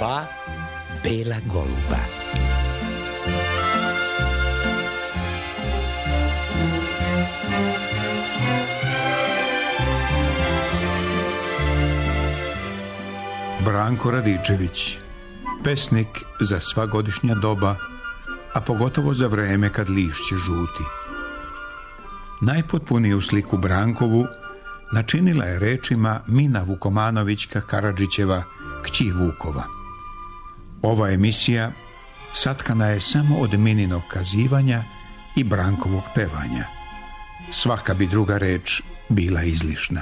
Dva bela goluba. Branko Radičević, pesnik za sva godišnja doba, a pogotovo za vreme kad lišće žuti. Najpotpuniju sliku Brankovu načinila je rečima Mina Vukomanovićka Karadžićeva, kći Vukova. Ova emisija satkana je samo od Mininog kazivanja i Brankovog pevanja. Svaka bi druga reč bila izlišna.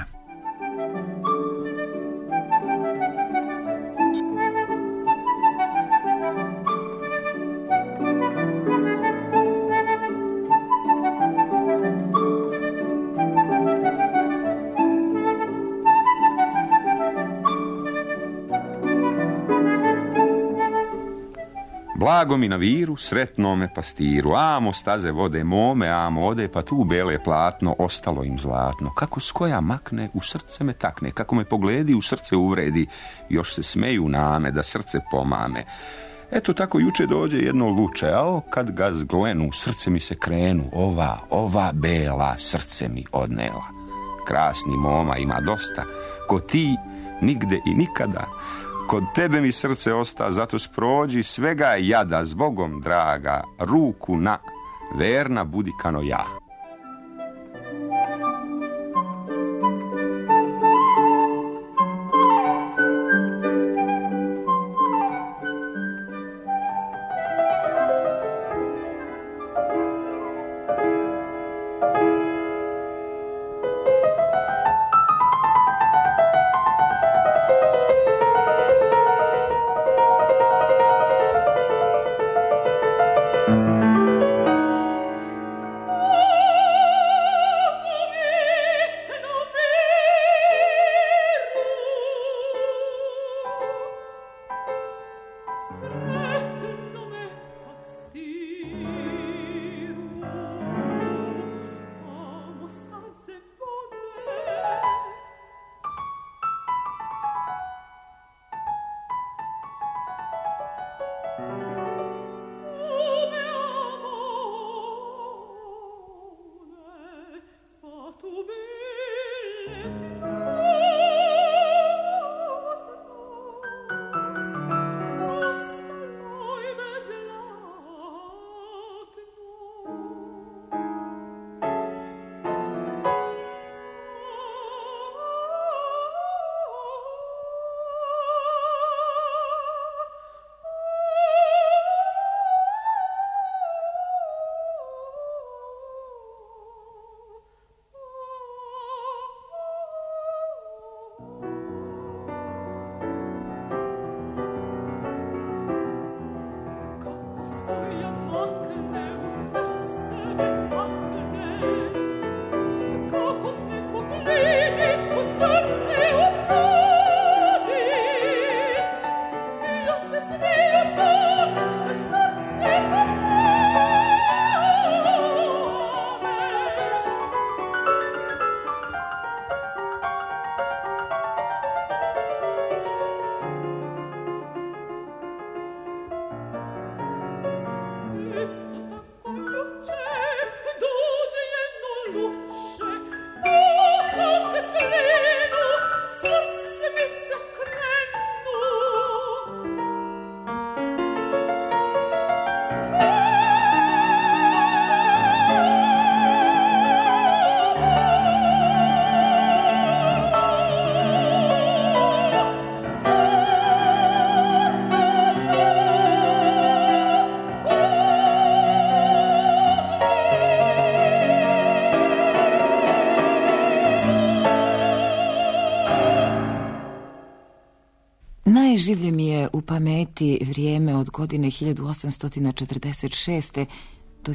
Blago mi na viru, sretnome pastiru, amo staze vode mome, amo ode, pa tu bele platno, ostalo im zlatno. Kako s koja makne, u srce me takne, kako me pogledi, u srce uvredi, još se smeju name, da srce pomame. Eto tako juče dođe jedno luče, a kad ga zglenu, srce mi se krenu, ova bela srce mi odnela. Krasni moma ima dosta, ko ti nigde i nikada. Kod tebe mi srce osta, zato sprođi svega jada, zbogom draga, ruku na, verna budi kano ja. Najživlje mi je u pameti vrijeme od godine 1846. do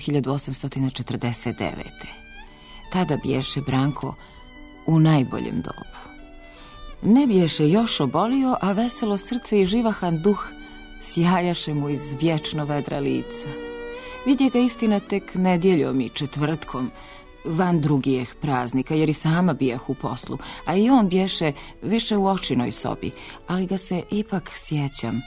1849. Tada biješe Branko u najboljem dobu. Ne biješe još obolio, a veselo srce i živahan duh sjajaše mu iz vječno vedra lica. Vidje ga istina tek nedjeljom i četvrtkom, van drugijeh praznika, jer i sama bijeh u poslu, a i on bješe više u očinoj sobi, ali ga se ipak sjećam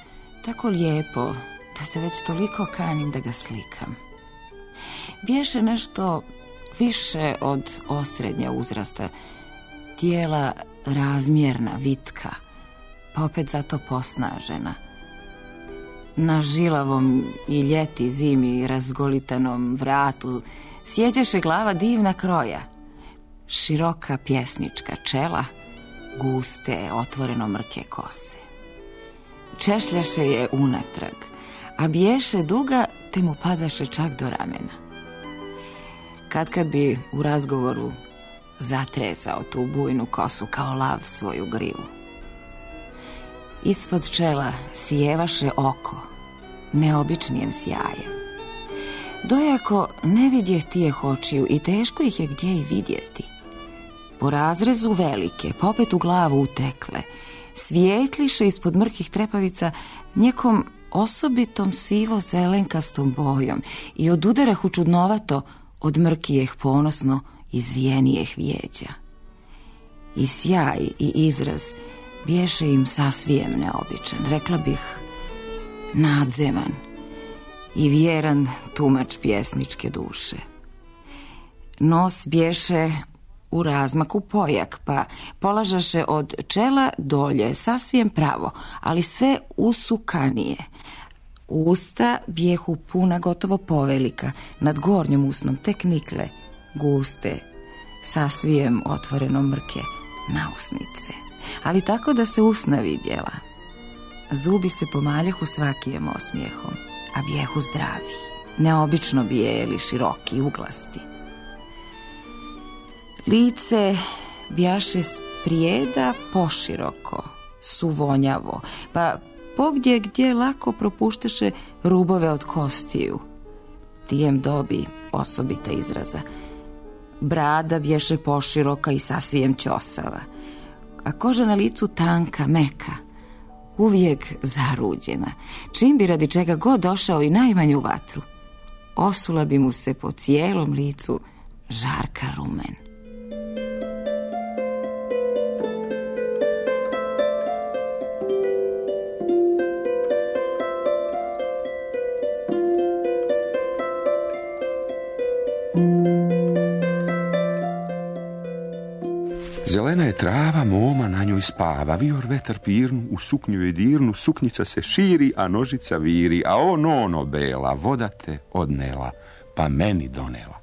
tako lijepo da se već toliko kanim da ga slikam. Biješe nešto više od osrednja uzrasta, tijela razmjerna, vitka, pa opet zato posnažena. Na žilavom i ljeti zimi razgolitanom vratu sjeđaše glava divna kroja, široka pjesnička čela, guste, otvoreno mrke kose. Češljaše je unatrag, a biješe duga te mu padaše čak do ramena. Kad bi u razgovoru zatresao tu bujnu kosu kao lav svoju grivu. Ispod čela sijevaše oko neobičnijem sjajem. Dojako ne vidjeh tijeh očiju i teško ih je gdje i vidjeti. Po razrezu velike, popet u glavu utekle, svijetliše ispod mrkih trepavica njekom osobitom sivo-zelenkastom bojom i odudarah u čudnovato od mrkijeh ponosno izvijenijeh vijeđa. I sjaj i izraz biješe im sasvijem neobičan, rekla bih nadzeman i vjeran tumač pjesničke duše. Nos biješe u razmaku pojak, pa polažaše od čela dolje sasvijem pravo, ali sve usukanije. Usta bijehu puna gotovo povelika, nad gornjom usnom tek nikle, guste, sasvijem otvoreno mrke nausnice, ali tako da se usna vidjela. Zubi se pomaljahu svakijem osmijehom, a bijehu zdravi, neobično bijeli, široki, uglasti. Lice bjaše sprijeda poširoko, suvonjavo, pa pogdje gdje lako propuštaše rubove od kostiju. Tijem dobi osobita izraza. Brada bješe poširoka i sasvijem ćosava, a koža na licu tanka, meka, uvijek zaruđena. Čim bi radi čega god došao i najmanju vatru, osula bi mu se po cijelom licu žarka rumen. Zelena je trava, moma na njoj spava, vior vetar pirnu, u suknju je dirnu, suknjica se širi, a nožica viri, a ono bela, voda te odnela, pa meni donela.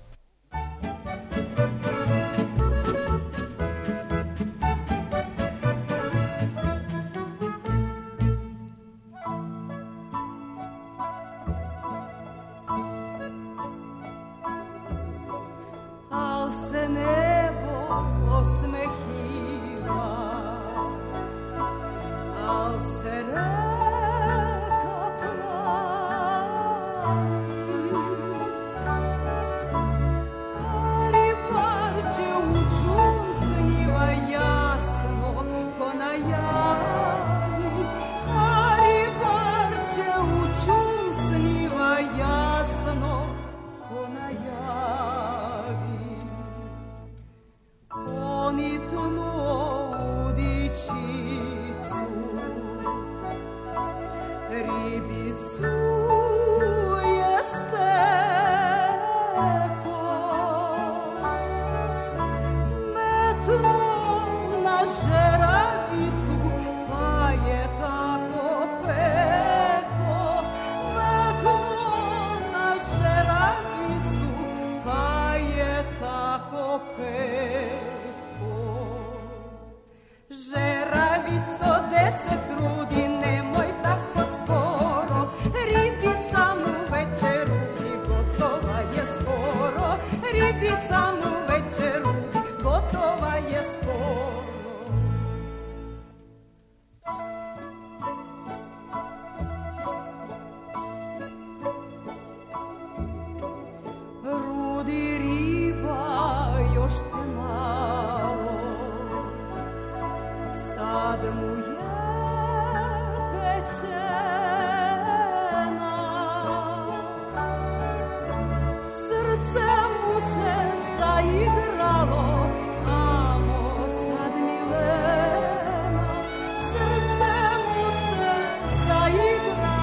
Igralo,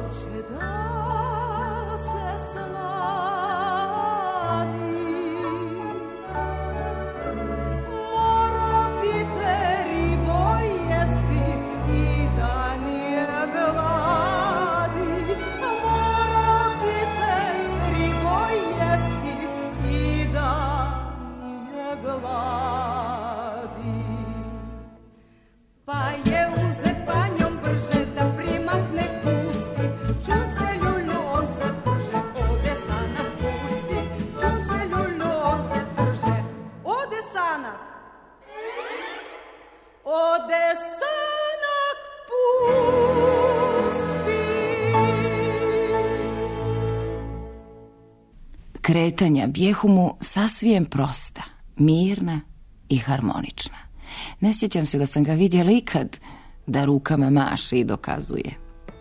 Kretanja bijehu mu sasvim prosta, mirna i harmonična. Ne sjećam se da sam ga vidjela ikad da rukama maše i dokazuje.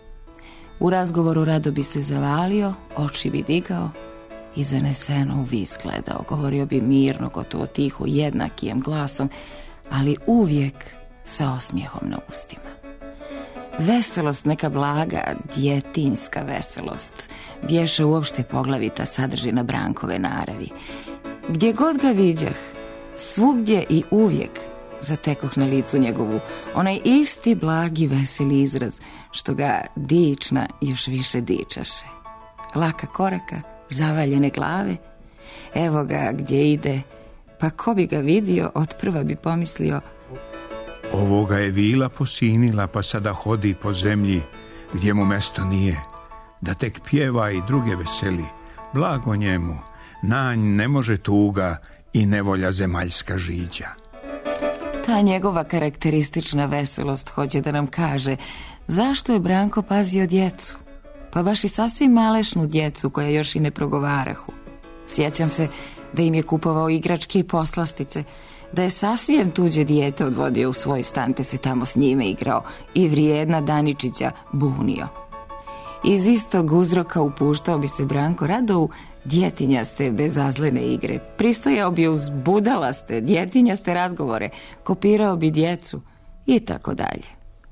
U razgovoru rado bi se zavalio, oči bi digao i zaneseno u vis gledao. Govorio bi mirno, gotovo tiho, jednakijem glasom, ali uvijek sa osmijehom na ustima. Veselost, neka blaga, djetinjska veselost, bješe uopšte poglavita sadržina Brankove naravi. Gdje god ga viđah, svugdje i uvijek zatekoh na licu njegovu onaj isti blagi veseli izraz, što ga dična još više dičaše. Laka koraka, zavaljene glave, evo ga gdje ide, pa ko bi ga vidio, otprva bi pomislio: ovoga je vila posinila, pa sada hodi po zemlji gdje mu mesto nije, da tek pjeva i druge veseli. Blago njemu, na nj ne može tuga i nevolja zemaljska žiđa. Ta njegova karakteristična veselost hoće da nam kaže zašto je Branko pazio djecu, pa baš i sasvim malešnu djecu koja još i ne progovarahu. Sjećam se da im je kupovao igračke i poslastice, da je sasvim tuđe dijete odvodio u svoj stan te se tamo s njime igrao i vrijedna Daničića bunio. Iz istog uzroka upuštao bi se Branko rado u djetinjaste bezazlene igre, pristajao bi uz budalaste djetinjaste razgovore, kopirao bi djecu i tako dalje.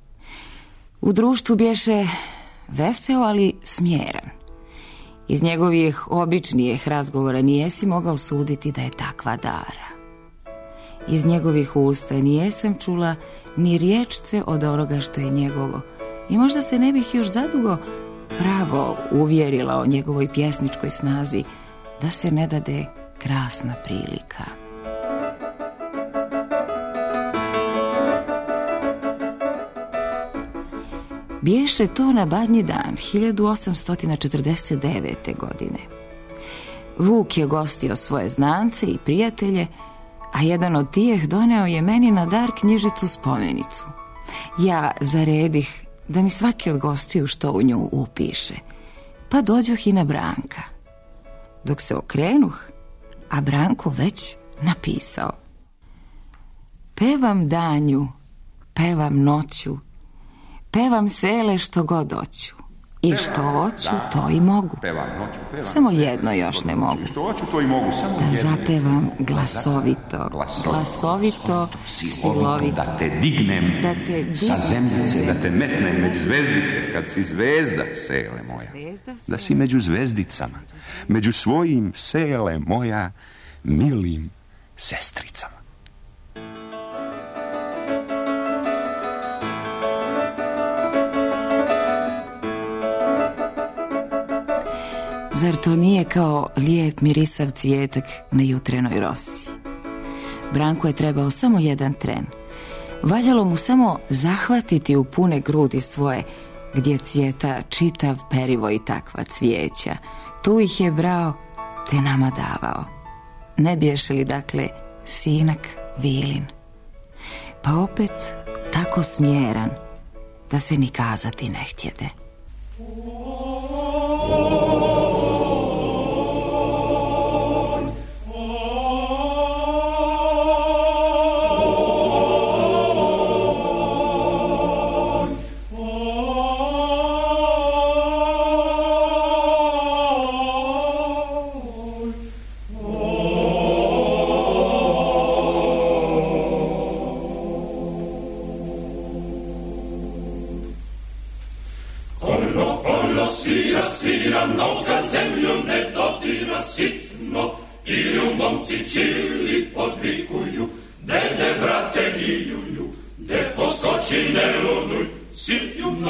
U društvu bješe veseo, ali smjeran. Iz njegovih običnijih razgovora nijesi mogao suditi da je takva dara. Iz njegovih usta nijesam čula ni riječce od onoga što je njegovo i možda se ne bih još zadugo pravo uvjerila o njegovoj pjesničkoj snazi da se ne dade krasna prilika. Biješe to na Badnji dan 1849. godine. Vuk je gostio svoje znance i prijatelje, a jedan od tijeh doneo je meni na dar knjižicu spomenicu. Ja zaredih da mi svaki od gostiju što u nju upiše, pa dođoh i na Branka. Dok se okrenuh, a Branko već napisao: pevam danju, pevam noću, pevam sele što god hoću, i što hoću to i mogu. Samo jedno još ne mogu, da zapevam glasovito, glasovito, silovito, da te dignem sa zemljice, da te metnem među zvezdice, kad si zvezda, sele moja, da si među zvezdicama, među svojim, sele moja, milim sestricama. Zar to nije kao lijep mirisav cvijetak na jutrenoj rosi? Branko je trebao samo jedan tren. Valjalo mu samo zahvatiti u pune grudi svoje, gdje cvjeta čitav perivo i takva cvijeća. Tu ih je brao te nama davao. Ne biješe li dakle sinak Vilin? Pa opet tako smjeran da se ni kazati ne htjede. Kollo, kollo. svira, svira, noga zemlju ne dodira sitno, i u momci čili podvikuju, dede, brate, iljuju, de poskoči ne luduj, sitno,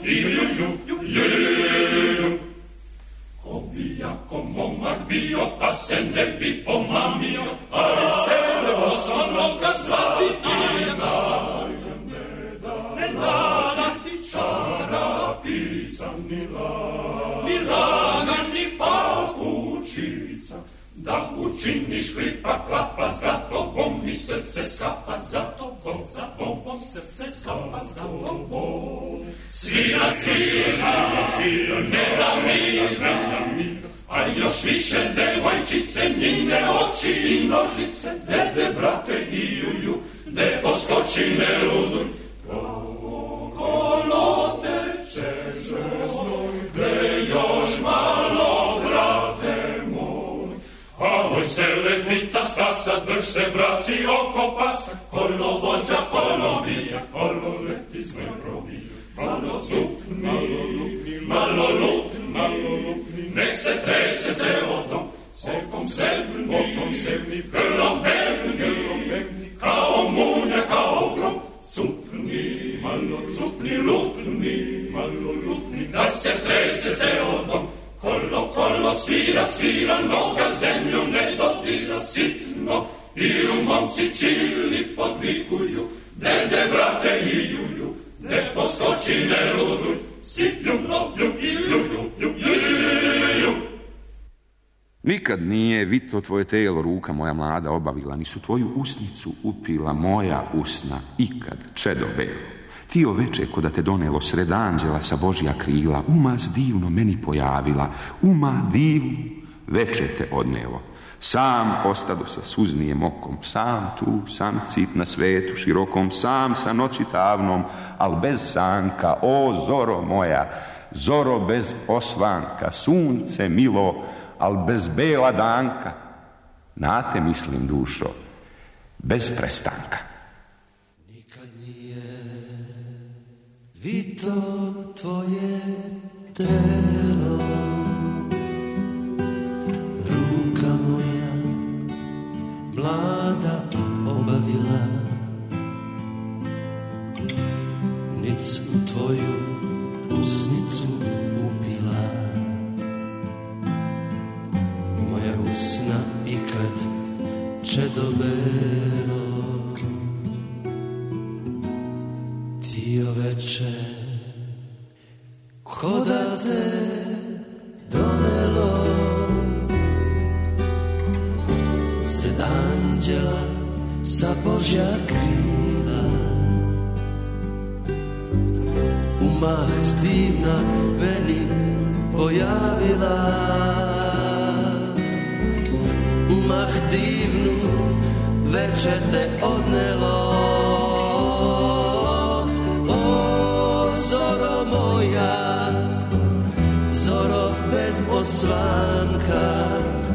iljuju. Ko bi jako momak bio, pa se ne bi pomamio, ali se osobno ga zvati Ina. Ne da ti čarapica, ni lana, ni papučica, da učiniš klipa klapa, za tobom mi srce skapa, za tobom srce skapa, za tobom. Svira, svira, svira, ne da mi, a još više devojčice, njine oči i nožice, dede, brate, i juju, de poskoči ne luduj, okolo teče znoj, de još malo, brate moj. A moj seleknita stasa, drž se, braci, oko pasa, kolo vođa, kolo vija, kolo leti zme probija. Malo zupni, malo lupni, nek se trese ceo dom, okom sebni, grlom pevni, kao munja, kao grom. Cupni, malo cupni, lupni, da se trese ceo dom. Kolo, svira, svira, noga zemlju ne dodira sitno, i u momci čili podvikuju, dede, brate, i juju, ne poskoči, ne luduj, ju. Nikad nije vito tvoje telo, ruka moja mlada, obavila, nisu tvoju usnicu upila moja usna, ikad, čedo belo. Ti oveče, ko da te donelo sred anđela sa Božja krila, umaz divno meni pojavila, uma divnu, veče te odnelo. Sam ostado sa suznijem okom, sam tu, sam cit na svetu širokom, sam sa noći tavnom, al bez sanka, o zoro moja, zoro bez osvanka, sunce milo, al bez bela danka. Na te mislim, dušo, bez prestanka. Nikad nije vito tvoje telo, ruka moja mlada obavila, nic u tvoju usnicu upila. Moja usna ikad čedo belo, ti oveče ko da te donelo sred anđela sa Božja krila. Umah stivna meni pojavila, umah divnu veče te odnelo. O zoro moja, zoro bez osvanka,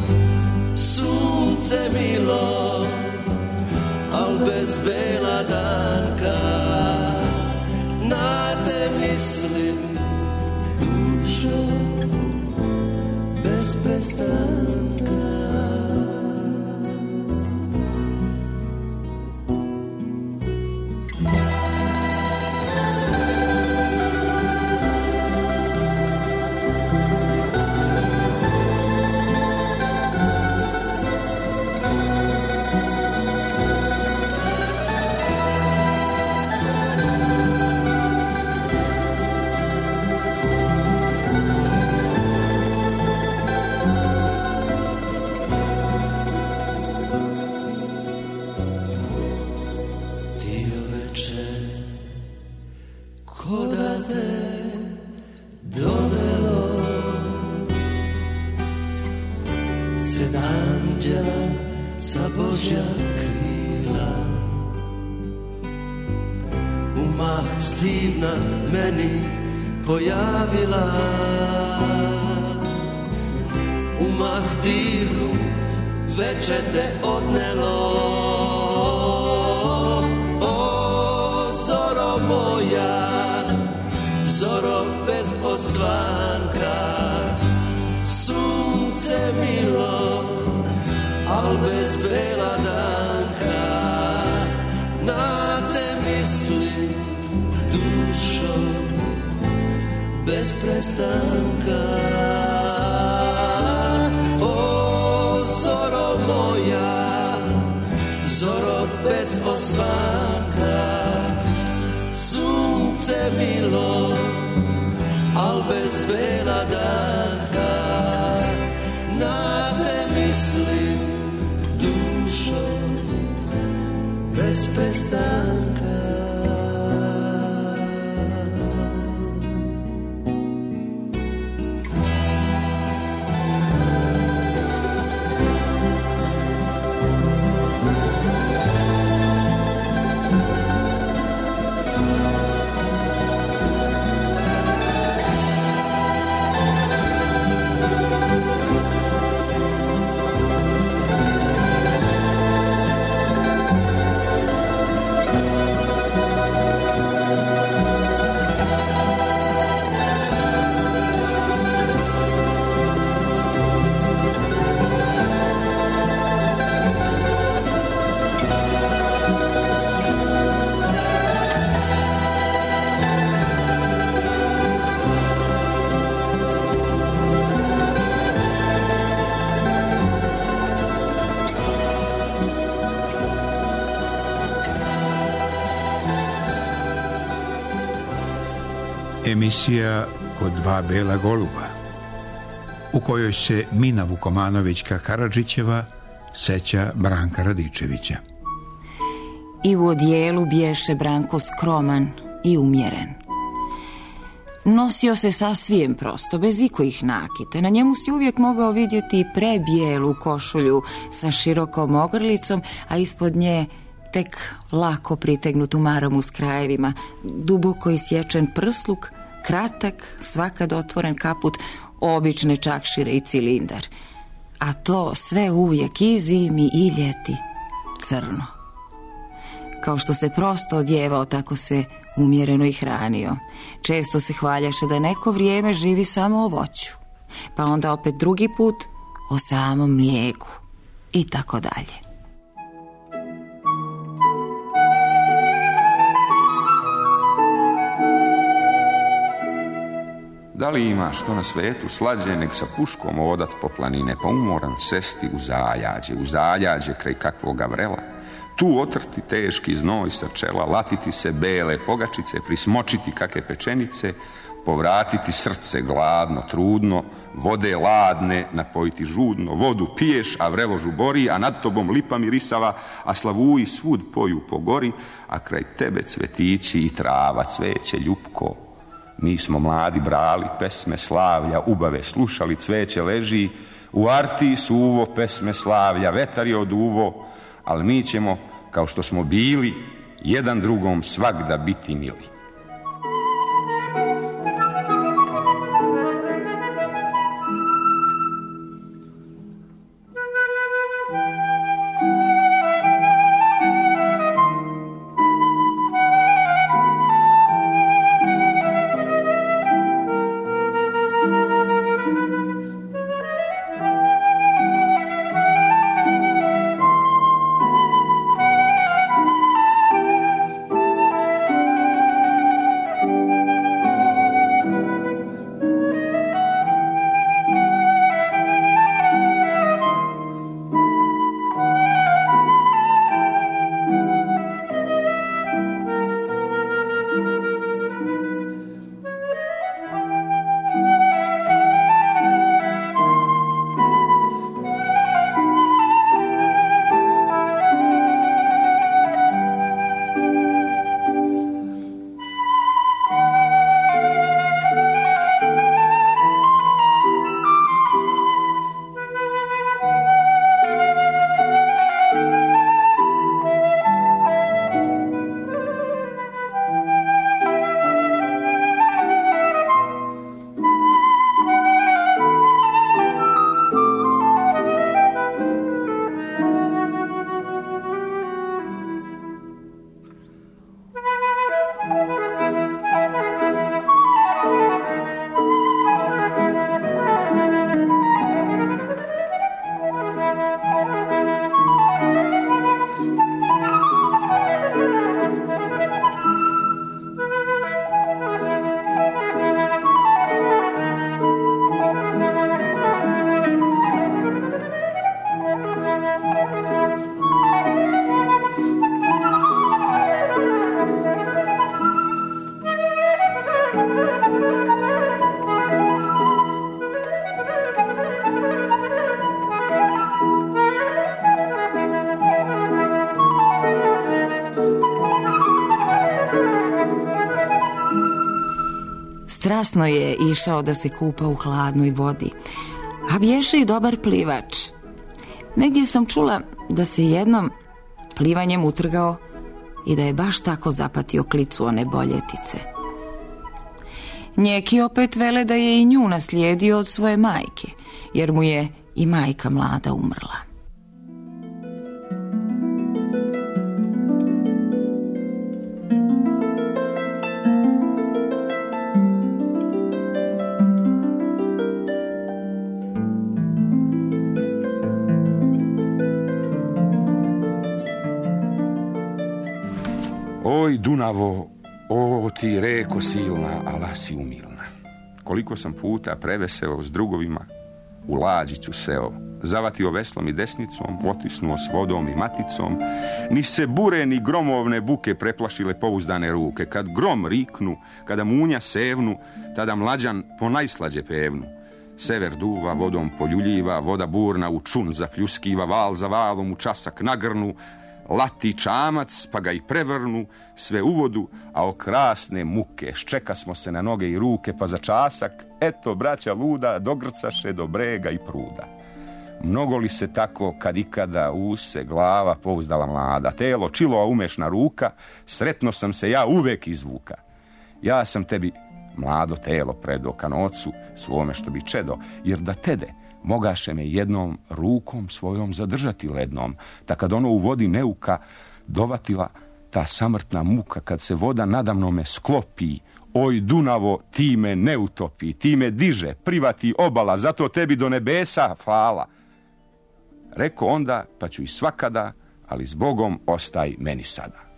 sunce milo, al bez bela danka. Na te mislim, dušo, bez prestanka. Sa Božja krila, umah stivna meni pojavila, umah divnu veče te odnelo. O zoro moja, zoro bez osvanka, sunce milo, al bez bela danka, na te mislim dušo, bez prestanka. O zoro moja, zoro bez osvanka, sunce milo, al bez bela danka, na te mislim dušo, bez prestanka. Emisija Kod dva bela goluba, u kojoj se Mina Vukomanovićka Karadžićeva seća Branka Radičevića. I u odijelu bješe Branko skroman i umjeren. Nosio se sasvijem prosto, bez ikojih nakita. Na njemu si uvijek mogao vidjeti prebijelu košulju sa širokom ogrlicom, a ispod nje tek lako pritegnutu maramu s krajevima, duboko isječen prsluk, kratak, svakad otvoren kaput, obične čakšire i cilindar. A to sve uvijek i zimi i ljeti crno. Kao što se prosto odjevao, tako se umjereno i hranio. Često se hvaljaše da neko vrijeme živi samo o voću, pa onda opet drugi put o samom mlijeku i tako dalje. Da li ima što na svetu slađe nek sa puškom odat po planine, pa umoran sesti u zaljađe kraj kakvoga vrela, tu otrti teški znoj sa čela, latiti se bele pogačice, prismočiti kake pečenice, povratiti srce gladno, trudno, vode ladne napojiti žudno, vodu piješ, a vrelo žubori, a nad tobom lipa mirisava, a slavuji svud poju po gori, a kraj tebe cvetići i trava, cveće ljupko. Mi smo mladi brali pesme slavlja, ubave slušali, cveće leži, u arti suvo pesme slavlja, vetar je oduvo, ali mi ćemo, kao što smo bili, jedan drugom svagda biti mili. Strasno je išao da se kupa u hladnoj vodi, a bješe i dobar plivač. Negdje sam čula da se jednom plivanjem utrgao i da je baš tako zapatio klicu one boljetice. Njeki opet vele da je i nju naslijedio od svoje majke, jer mu je i majka mlada umrla. Oj, Dunavo, o ti reko silna, ala si umilna. Koliko sam puta preveseo s drugovima, u lađicu seo, zavatio veslom i desnicom, otisnuo s vodom i maticom, ni se bure ni gromovne buke preplašile pouzdane ruke. Kad grom riknu, kada munja sevnu, tada mlađan po najslađe pevnu. Sever duva, vodom poljuljiva, voda burna u čun zapljuskiva, val za valom u časak nagrnu, lati čamac, pa ga i prevrnu, sve u vodu, a o krasne muke, ščeka smo se na noge i ruke, pa za časak, eto, braća luda, dogrcaše do brega i pruda. Mnogo li se tako, kad ikada use, glava pouzdala mlada, telo, čilo, a umešna ruka, sretno sam se ja uvek izvuka. Ja sam tebi, mlado telo, predo ka nocu, svome što bi čedo, jer da tede, mogaše me jednom rukom svojom zadržati lednom, ta kad ono u vodi neuka dovatila ta samrtna muka, kad se voda nadamno me sklopi, oj Dunavo, ti me ne utopi, ti me diže, privati obala, zato tebi do nebesa hvala. Reko onda, pa ću i svakada, ali s Bogom ostaj meni sada.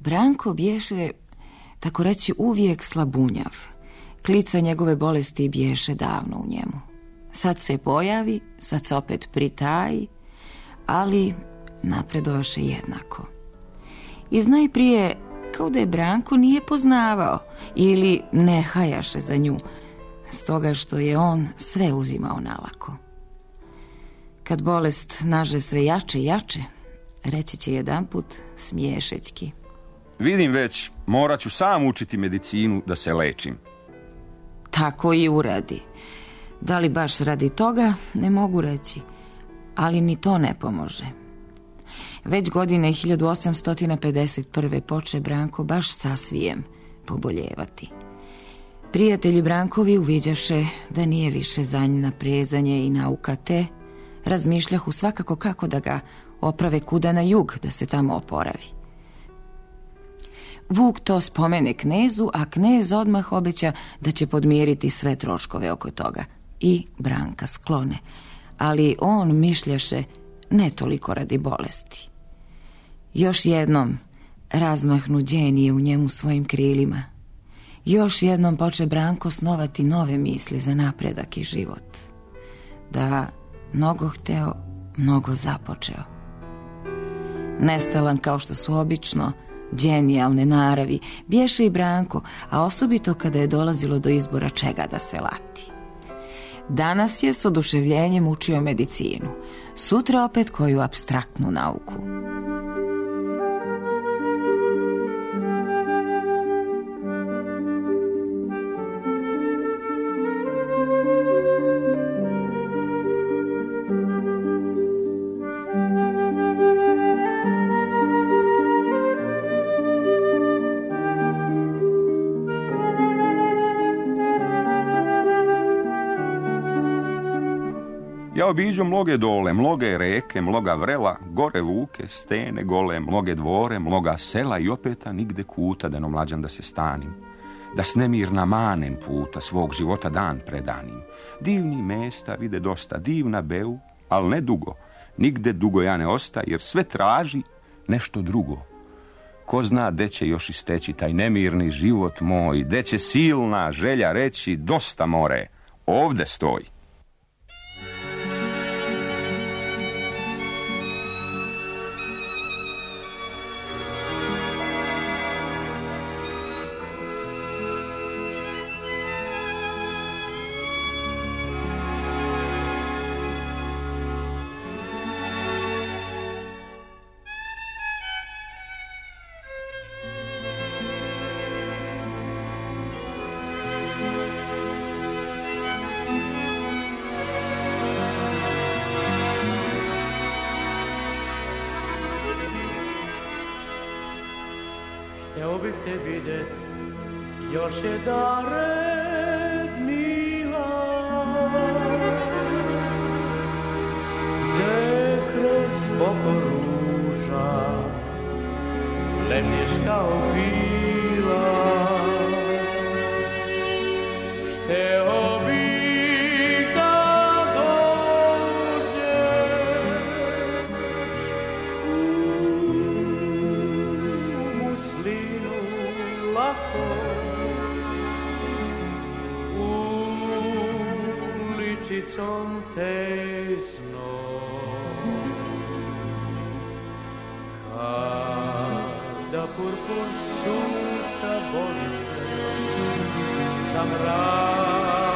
Branko bješe, tako reći, uvijek slabunjav. Klica njegove bolesti bješe davno u njemu. Sad se pojavi, sad se opet pritaji, ali napredovaše jednako. Iz najprije kao da je Branko nije poznavao ili ne hajaše za nju, stoga što je on sve uzimao nalako. Kad bolest naže sve jače i jače, reći će jedanput smiješećki: Vidim već, morat ću sam učiti medicinu da se lečim. Tako i uradi. Da li baš radi toga, ne mogu reći, ali ni to ne pomože. Već godine 1851. poče Branko baš sasvijem poboljevati. Prijatelji Brankovi uviđaše da nije više za nj naprezanje i nauka, te razmišljahu svakako kako da ga oprave kuda na jug, da se tamo oporavi. Vuk to spomene knezu, a knez odmah obeća da će podmiriti sve troškove oko toga i Branka sklone, ali on mišljaše ne toliko radi bolesti. Još jednom razmahnu đenije u njemu svojim krilima. Još jednom poče Branko snovati nove misli za napredak i život. Da mnogo hteo, mnogo započeo. Nestalan kao što su obično đenijalne naravi, bješe i Branko, a osobito kada je dolazilo do izbora čega da se lati. Danas je s oduševljenjem učio medicinu, sutra opet koju apstraktnu nauku. Ja obiđu mnoge dole, mnoge reke, mnoga vrela, gore luke, stene gole, mnoge dvore, mnoga sela i opeta nigde kuta da no mlađan da se stanim. Da s nemirna manem puta svog života dan predanim. Divni mesta vide dosta, divna beu, al ne dugo. Nigde dugo ja ne osta, jer sve traži nešto drugo. Ko zna gde će još isteći taj nemirni život moj, gde će silna želja reći dosta more, ovde stoji. Hteo bih te vidjet još jedan red, mila, gde kroz boko ruža lemnješ kao pila. Hteo bih da dođeš u muslinu lako, uličicom tesno, kada purpur sunca boli se sa mrakom.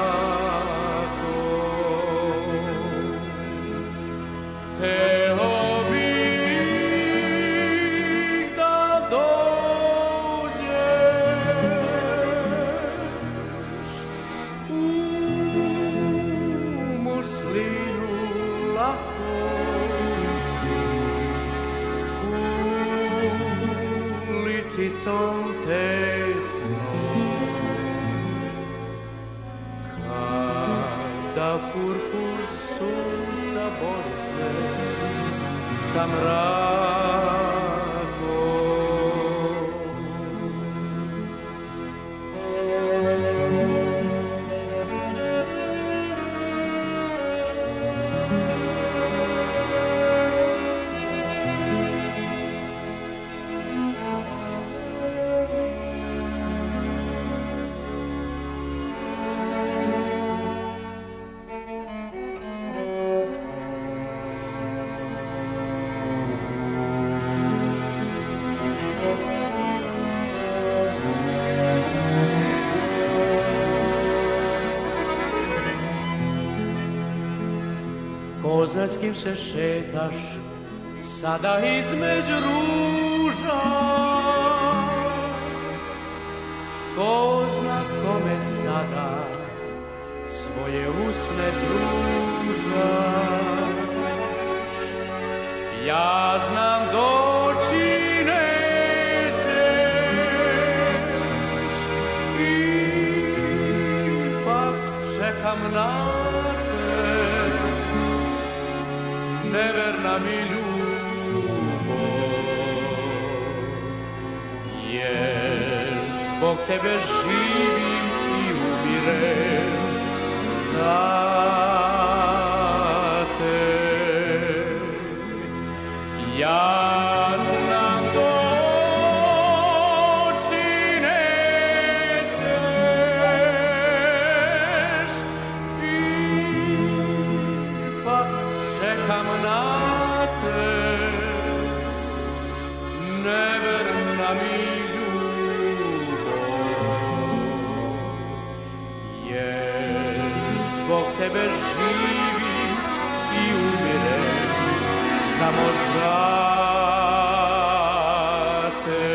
Hteo bih da dođeš u muslinu lako, uličicom tesno, kada purpur sunca bori se sa mrakom. Poznanskim se šetaš, sada između ruža. Ko zna kome sada svoje usne pruža. Ja znam doći čekam na te, neverna mi ljubov, jer zbog tebe živim i umirem za te. Ja znam doći nećeš, ipak čekam na te, neverna mi ljubov, jer zbog tebe živim i umirem samo za te.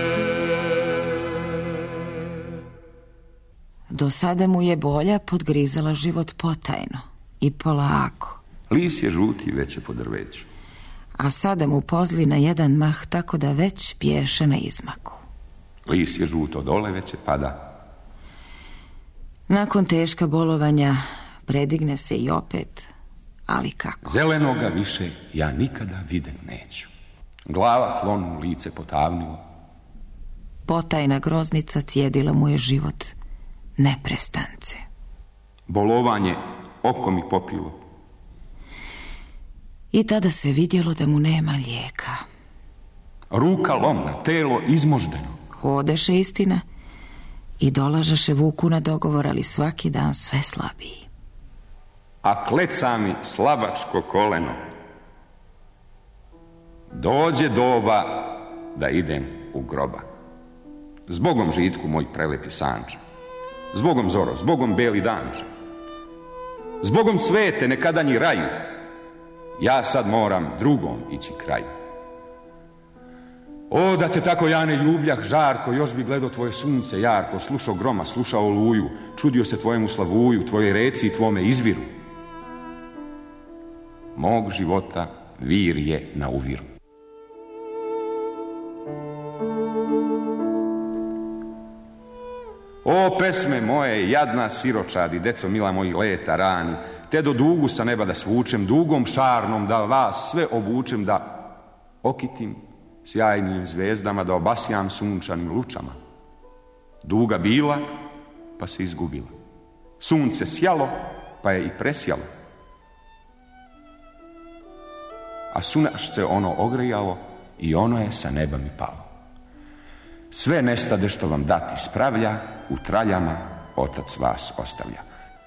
Do sada mu je bolja podgrizala život potajno i polako. Lis je žuti već je po drveću. A sada mu pozli na jedan mah tako da već pješe na izmaku. Lis je žuto dole već je pada. Nakon teška bolovanja predigne se i opet, ali kako? Zelenoga više ja nikada vidjet neću. Glava tlonu, lice potavnilo. Potajna groznica cijedila mu je život neprestance. Bolovanje oko mi popilo. I tada se vidjelo da mu nema lijeka. Ruka lomna, telo izmoždeno. Hodeše istina i dolažeše Vuku na dogovor, ali svaki dan sve slabiji. A kleca mi slabačko koleno. Dođe doba da idem u groba. Zbogom žitku moj prelepi sanče. Zbogom zoro, zbogom beli danče. Zbogom svete nekadanji raju. Ja sad moram drugom ići kraju. O, da te tako ja ne ljubljah, žarko, još bi gledao tvoje sunce jarko, slušao groma, slušao oluju, čudio se tvojemu slavuju, tvoje reci i tvome izviru. Mog života vir je na uviru. O, pesme moje, jadna siročadi, deco mila moji leta rani, te do dugu sa neba da svučem, dugom šarnom da vas sve obučem, da okitim sjajnim zvezdama, da obasjam sunčanim lučama. Duga bila, pa se izgubila. Sunce sjalo, pa je i presjalo. A sunašce ono ogrejalo i ono je sa neba mi palo. Sve nestade što vam dati spravlja, u traljama otac vas ostavlja.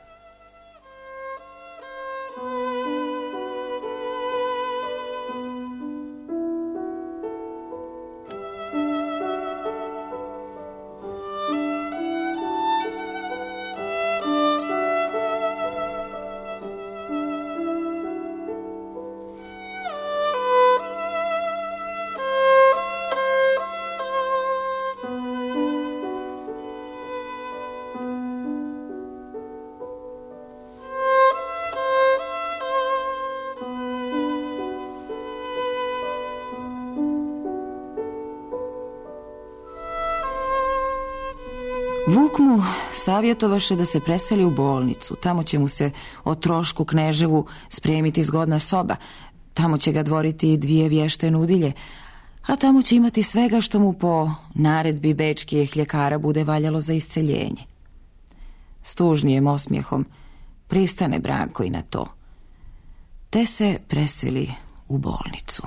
Vuk mu savjetovaše da se preseli u bolnicu. Tamo će mu se o trošku Kneževu spremiti zgodna soba. Tamo će ga dvoriti 2 vješte nudilje, a tamo će imati svega što mu po naredbi bečkih ljekara bude valjalo za isceljenje. S tužnijem osmijehom pristane Branko i na to, te se preseli u bolnicu.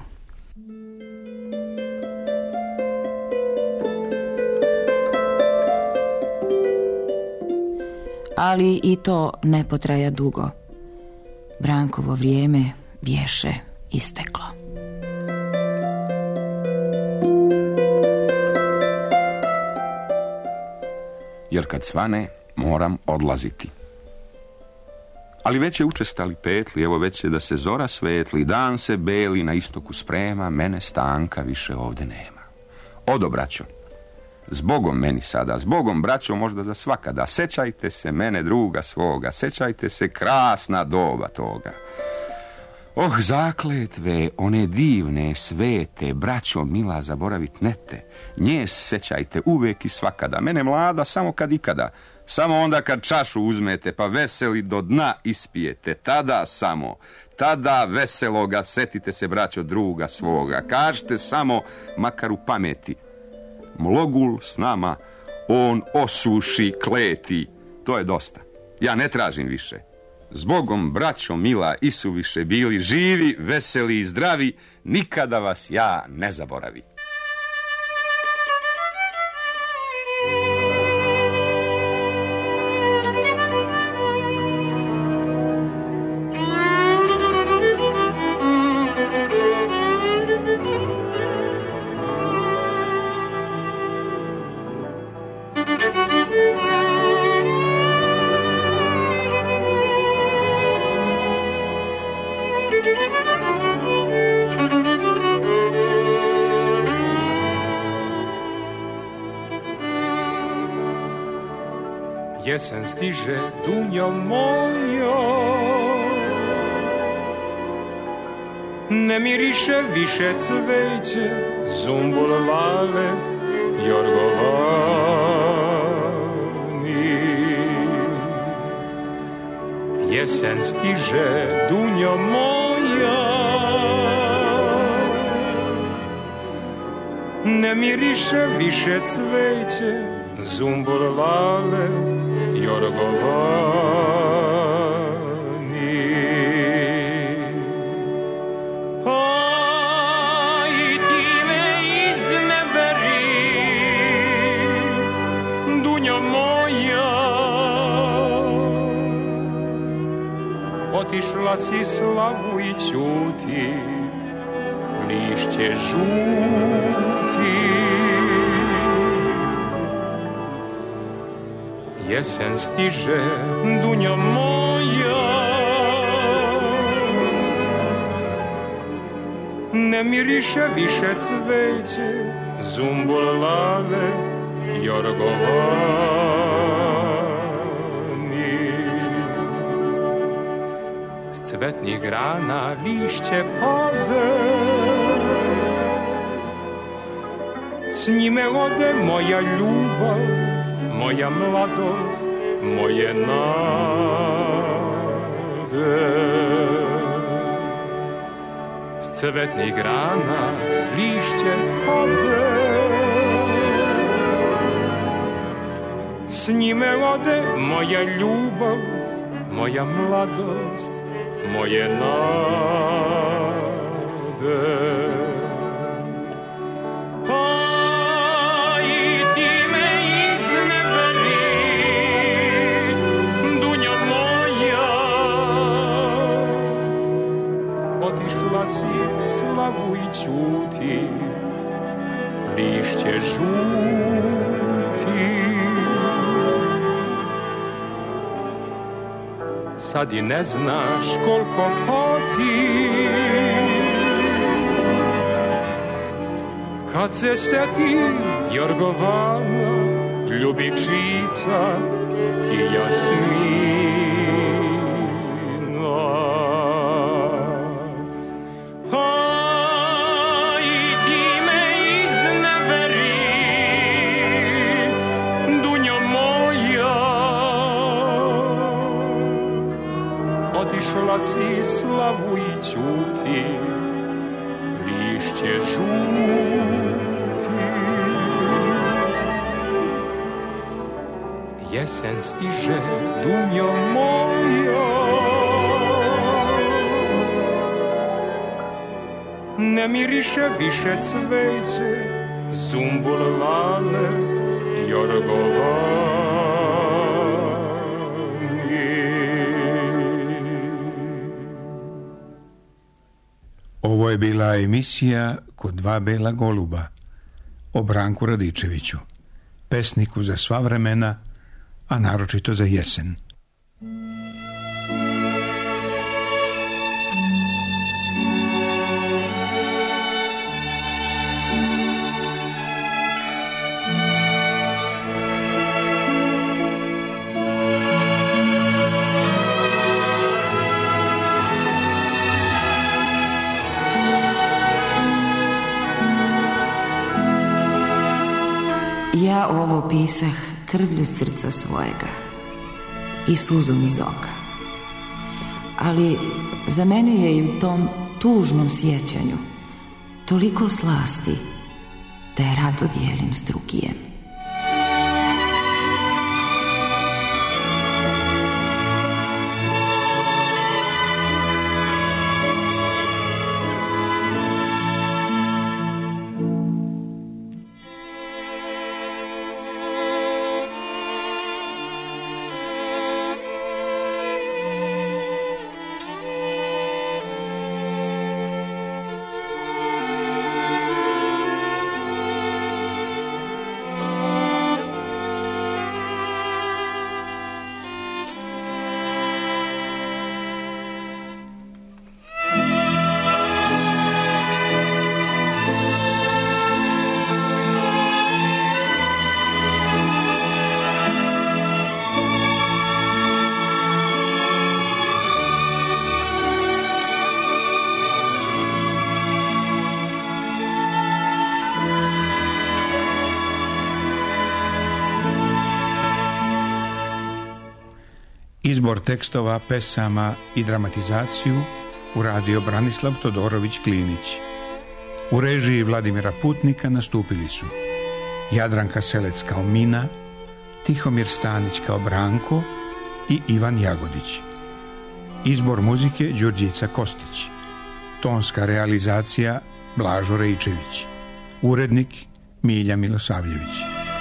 Ali i to ne potraja dugo. Brankovo vrijeme bješe isteklo. Jer kad svane moram odlaziti. Ali već je učestali petli, evo već je da se zora svetli, dan se beli, na istoku sprema, mene Stanka više ovde nema. Odo, braćo, zbogom meni sada, zbogom, braćo, možda za svakada, sećajte se mene druga svoga, sećajte se krasna doba toga. Oh, zakletve, one divne, svete, braćo mila, zaboravit nete, nje sećajte uvek i svakada, mene mlada samo kad ikada, samo onda kad čašu uzmete, pa veseli do dna ispijete, tada samo, tada veseloga, setite se, braćo, druga svoga, kažete samo, makar u pameti, Mlogul s nama, on osuši kleti, to je dosta, ja ne tražim više. Zbogom, braćo mila, isuviše bili živi, veseli i zdravi, nikada vas ja ne zaboravi. Jesen stiže, dunjo mojo, ne miriše više cveće, zumbul lale, jorgovani. Jesen stiže, dunjo moja, ne miriše više cveće, zumbul lale, jorgovani. Pa i ti me izneveri, dunjo moja, otišla si slavu i ćuti, lišće žuti. Jesen stiže, dunjo moja, ne miriše više cveće, zumbul lale, jorgovani. S cvetnih grana lišće pade, s njime ode moja ljubav, moja mladost, moje nade. S cvetnih grana lišće pade, s njime ode moja ljubav, moja mladost, moje nade. Slavu i ćuti, lišće žuti. Sad i ne znaš koliko pati, kad se setim jorgovana, ljubičica i Jasmina. Otišla si slavu i ćuti, lišće žuti. Jesen stiže, dunjo moja, ne miriše više cveće, zumbul lale, jorgovani. Ovo je bila emisija Kod dva bela goluba o Branku Radičeviću, pesniku za sva vremena, a naročito za jesen. ovo pisah krvlju srca svojega i suzom iz oka. Ali za mene je i u tom tužnom sjećanju toliko slasti da je rado dijelim s drugijem. Izbor tekstova, pesama i dramatizaciju uradio Branislav Todorović Klinić. U režiji Vladimira Putnika nastupili su Jadranka Selec kao Mina, Tihomir Stanić kao Branko i Ivan Jagodić. Izbor muzike Đurđica Kostić. Tonska realizacija Blažo Rejčević. Urednik Milja Milosavljević.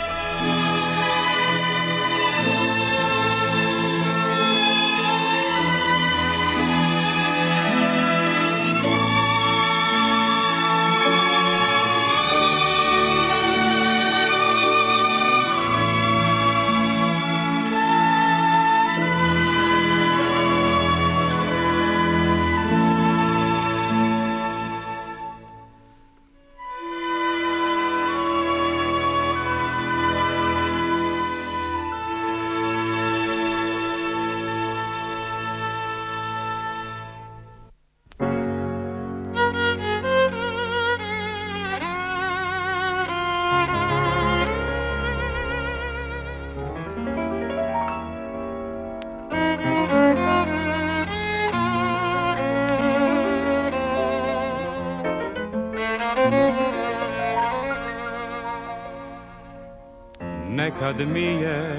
Nekad mi je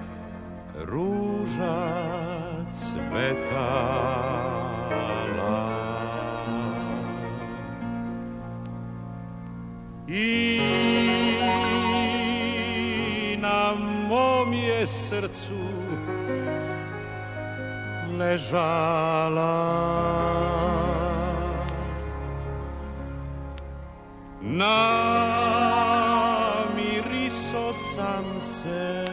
ruža cvetala i na mom je srcu ležala. Namiriso sam se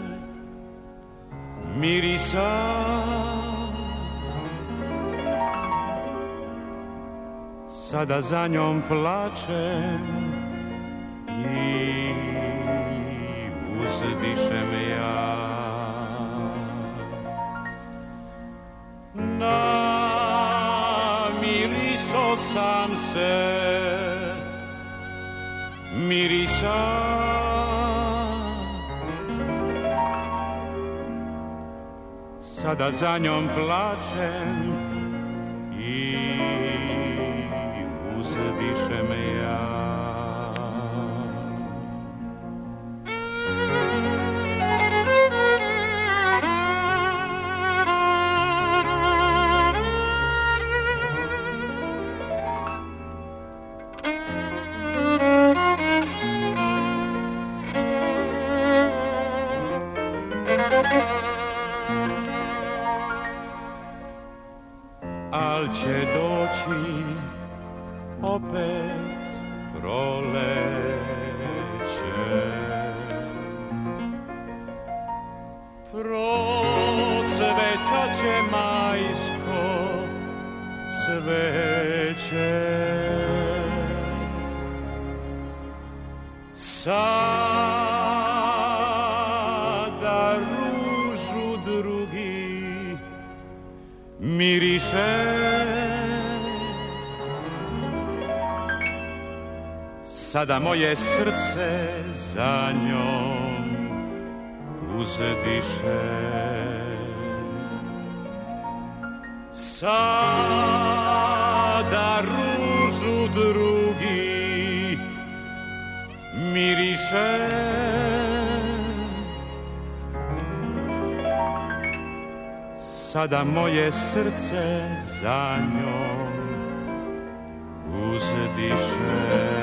mirisa, sada za njom plačem i uzdišem ja. Namiriso sam se mirisa, sada za njom plačem i uzdišem ja. Al će doći opet proleće, procvetaće majsko cveće. Sada ružu drugi miriše, sada moje srce za njom uzdiše. Sada ružu drugi miriše, sada moje srce za njom uzdiše.